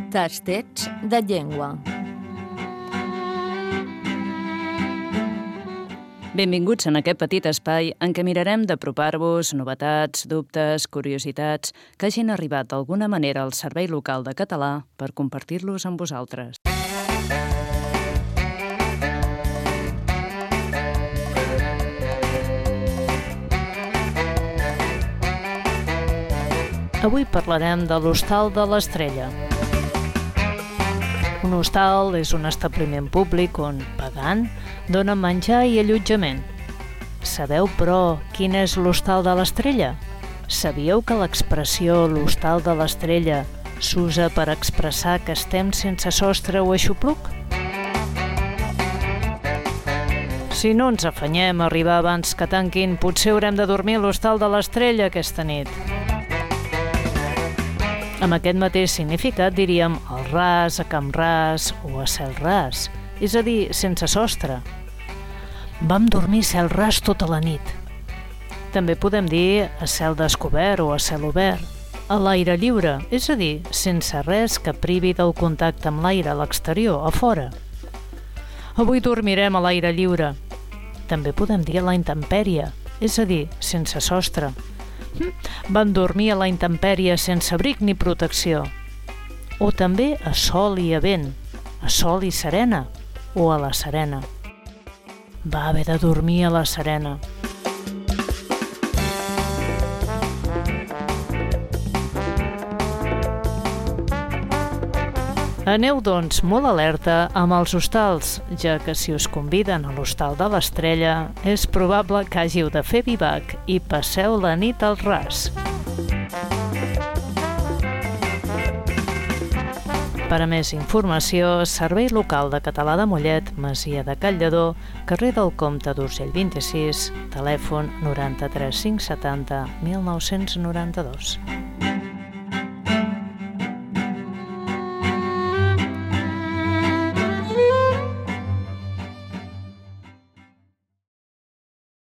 Tastets de llengua. Benvinguts en aquest petit espai en què mirarem d'apropar-vos novetats, dubtes, curiositats que hagin arribat d'alguna manera al Servei Local de Català per compartir-los amb vosaltres. Avui parlarem de l'Hostal de l'Estrella. Un hostal és un establiment públic on, pagant, donen menjar i allotjament. Sabeu, però, quin és l'Hostal de l'Estrella? Sabíeu que l'expressió l'Hostal de l'Estrella s'usa per expressar que estem sense sostre o aixopluc? Si no ens afanyem a arribar abans que tanquin, potser haurem de dormir a l'Hostal de l'Estrella aquesta nit. Amb aquest mateix significat diríem al ras, a camp ras o a cel ras, és a dir, sense sostre. Vam dormir cel ras tota la nit. També podem dir a cel descobert o a cel obert, a l'aire lliure, és a dir, sense res que privi del contacte amb l'aire a l'exterior, a fora. Avui dormirem a l'aire lliure. També podem dir a la intempèrie, és a dir, sense sostre. Van dormir a la intempèrie sense abric ni protecció. O també a sol i a vent, a sol i serena, o a la serena. Va haver de dormir a la serena. Aneu, doncs, molt alerta amb els hostals, ja que si us conviden a l'Hostal de l'Estrella és probable que hàgiu de fer vivac i passeu la nit al ras. Per a més informació, Servei Local de Català de Mollet, Masia de Calldedó, carrer del Comte d'Urgell 26, telèfon 93 570 1992.